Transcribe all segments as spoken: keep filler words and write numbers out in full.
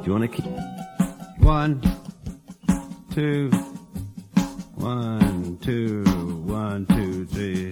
you want to keep? One, two, one, two, one, two, three.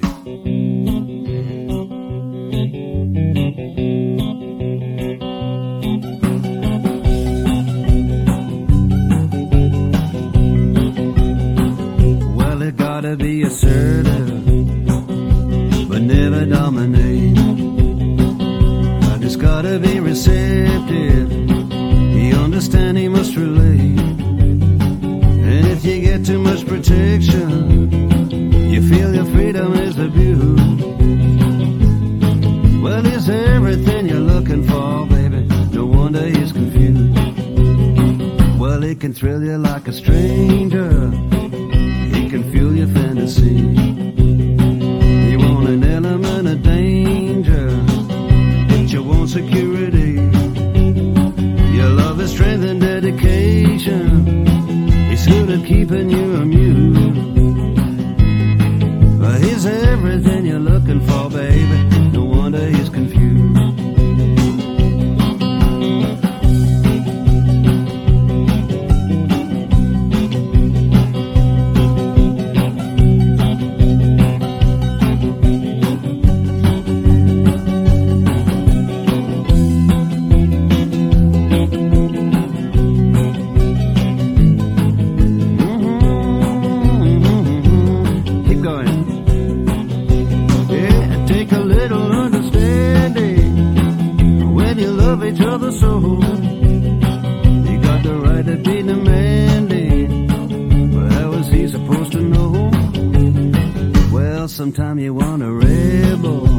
Well, it gotta be assertive, but never dominate. And it's gotta be receptive. You understand he must relate. And if you get too much protection, you feel your freedom is abused. Well, it's everything you're looking for, baby. No wonder he's confused. Well, it can thrill you like a stranger. He can fuel your fantasy. You want an element of danger, but you want security. Your love is strength and dedication. It's good at keeping you amused. Well, he's everything you're looking for, baby. No wonder he's confused. Each other so you got the right to be demanding, but how is he supposed to know? Well, sometime you want a rebel,